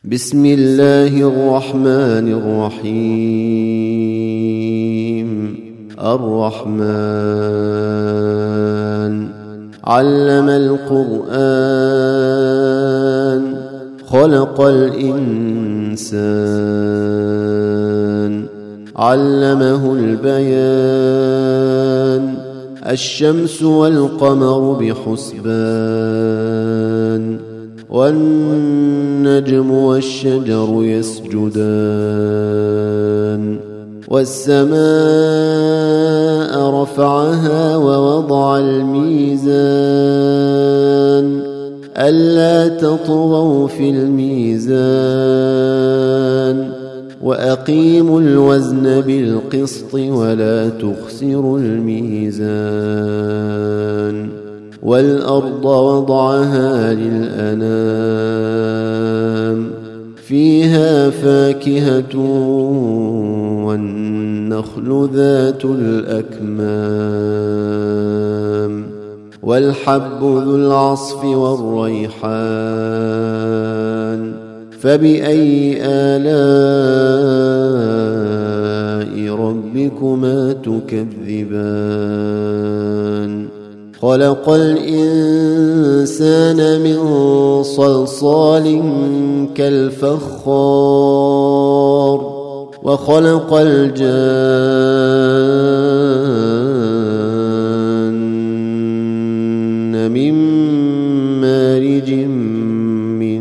بسم الله الرحمن الرحيم. الرحمن علم القرآن خلق الإنسان علمه البيان الشمس والقمر بحسبان والنجم والشجر يسجدان والسماء رفعها ووضع الميزان ألا تطغوا في الميزان وأقيموا الوزن بالقسط ولا تخسروا الميزان والأرض وضعها للأنام فيها فاكهة والنخل ذات الأكمام والحب ذو العصف والريحان فبأي آلاء ربكما تكذبان خلق الإنسان من صلصال كالفخار وخلق الجان من مارج من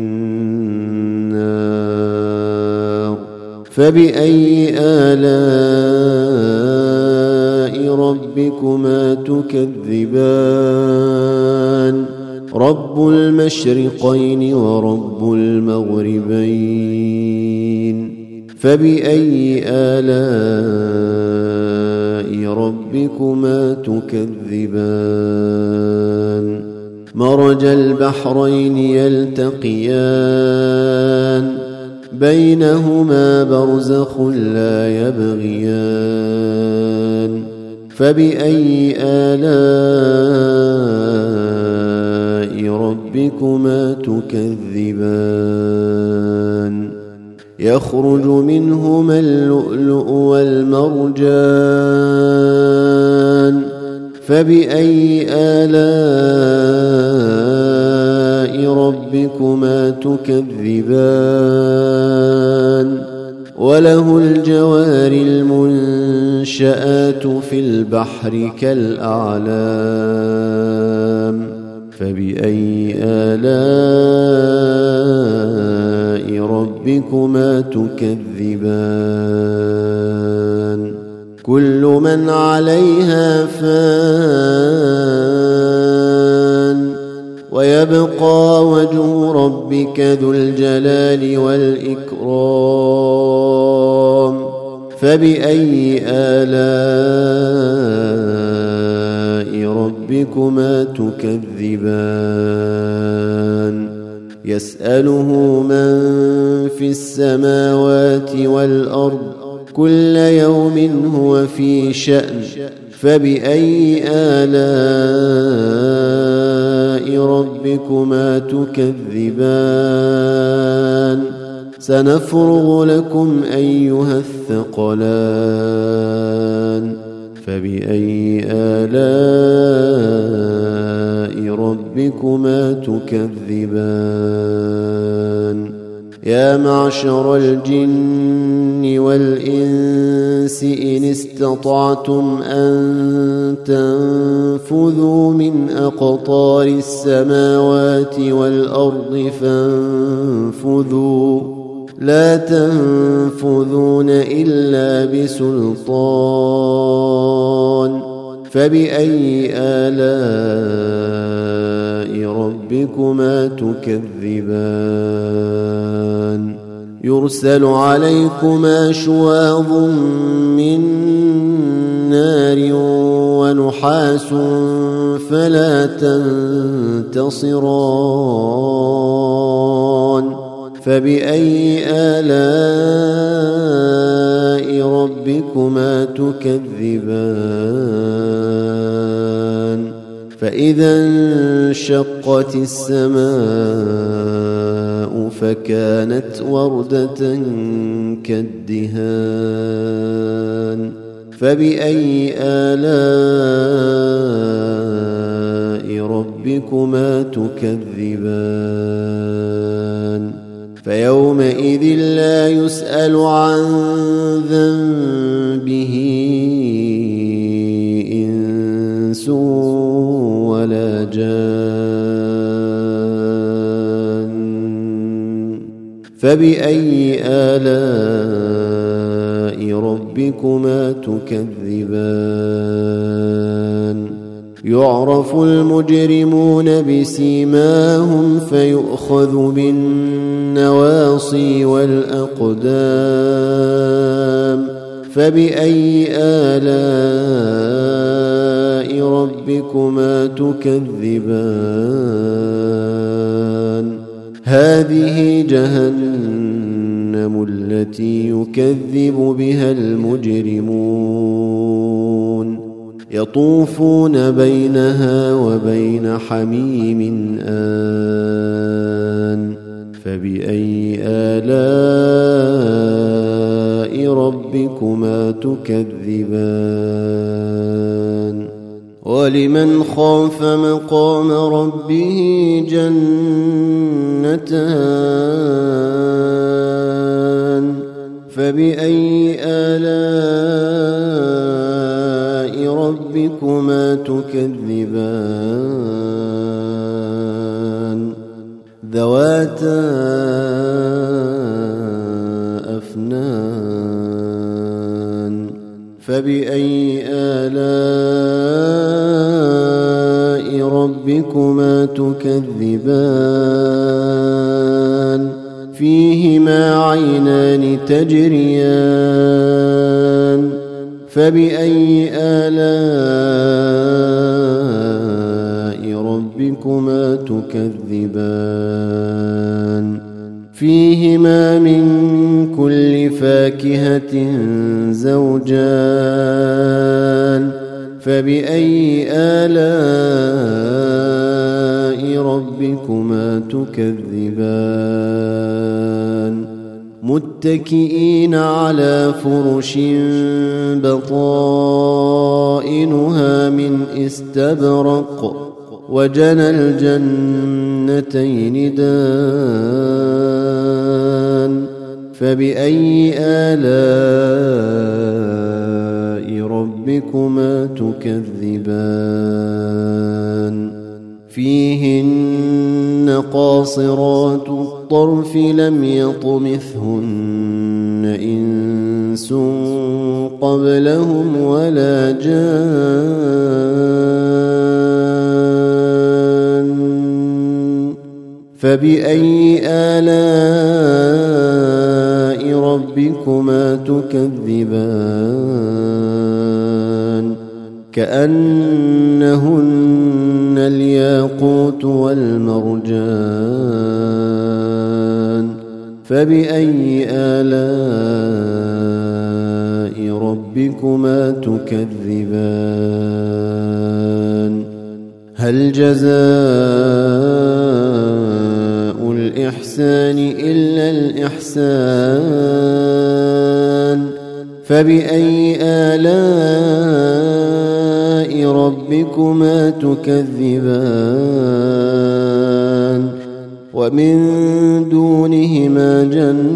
نار فبأي آلاء ربكما تكذبان رب المشرقين ورب المغربين فبأي آلاء ربكما تكذبان مرج البحرين يلتقيان بينهما برزخ لا يبغيان فبأي آلاء ربكما تكذبان يخرج منهما اللؤلؤ والمرجان فبأي آلاء ربكما تكذبان وله الجوار المنشآت في البحر كالأعلام فبأي آلاء ربكما تكذبان كل من عليها فان ويبقى وجه ربك ذو الجلال والإكرام فبأي آلاء ربكما تكذبان يسأله من في السماوات والأرض كل يوم هو في شأن فبأي آلاء ربكما تكذبان سنفرغ لكم أيها الثقلان فبأي آلاء ربكما تكذبان يا معشر الجن والإنس إن استطعتم أن تنفذوا من أقطار السماوات والأرض فانفذوا لا تنفذون إلا بسلطان فبأي آلاء ربكما تكذبان يرسل عليكما شواظ من نار ونحاس فلا تنتصران فبأي آلاء ربكما تكذبان فإذا انشقت السماء فكانت وردة كالدهان فبأي آلاء ربكما تكذبان فيومئذ لا يسأل عن ذنبه إنس ولا جان فبأي آلاء ربكما تكذبان يعرف المجرمون بسيماهم فيؤخذ بالنواصي والأقدام فبأي آلاء ربكما تكذبان هذه جهنم التي يكذب بها المجرمون يطوفون بينها وبين حميم آن فبأي آلاء ربكما تكذبان ولمن خاف مقام ربه جنتان فبأي آلاء ربكما تكذبان ذواتا أفنان فبأي آلاء ربكما تكذبان فيهما عينان تجريان فبأي آلاء ربكما تكذبان فيهما من كل فاكهة زوجان فبأي آلاء ربكما تكذبان متكئين على فرش بطائنها من استبرق وجنى الجنتين دان فبأي آلاء ربكما تكذبان فيهن قاصرات الطرف لم يطمثهن إنس قبلهم ولا جان فبأي آلاء ربكما تكذبان كأنهن الياقوت والمرجان فبأي آلاء ربكما تكذبان هل جزاء الإحسان إلا الإحسان فبأي آلاء ربكما تكذبان ومن دونهما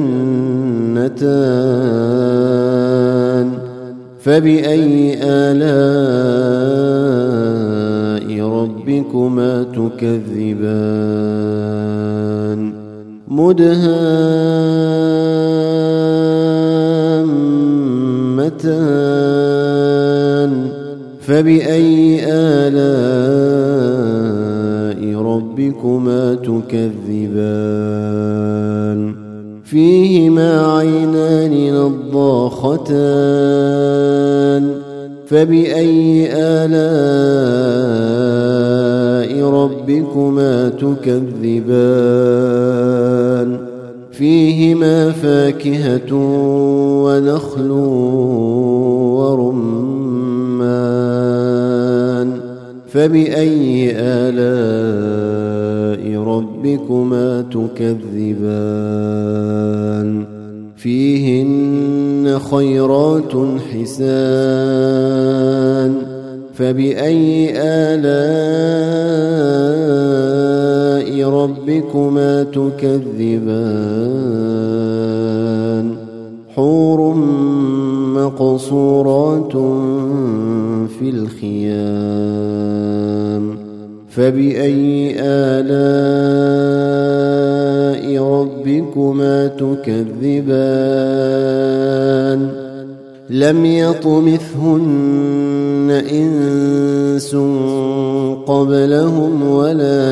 جنتان فبأي آلاء ربكما تكذبان مدهامتان فبأي آلاء ربكما تكذبان فيهما عينان نضاختان فبأي آلاء ربكما تكذبان فيهما فاكهة ونخل ورمان فبأي آلاء ربكما تكذبان فيهن خيرات حسان فبأي آلاء ربكما تكذبان حور مقصورات في الخيام فبأي آلاء ربكما تكذبان لم يطمثهن إنس قبلهم ولا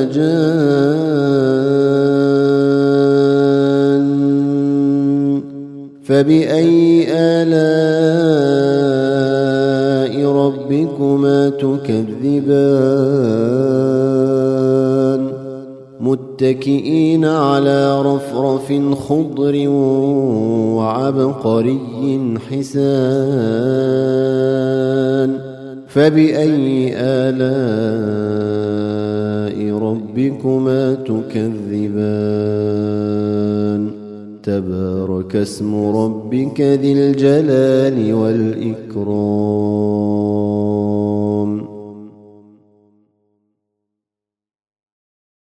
جان فبأي آلاء ربكما تكذبان متكئين على رفرف خضر وعبقري حسان فبأي آلاء ربكما تكذبان تبارك اسم ربك ذي الجلال والإكرام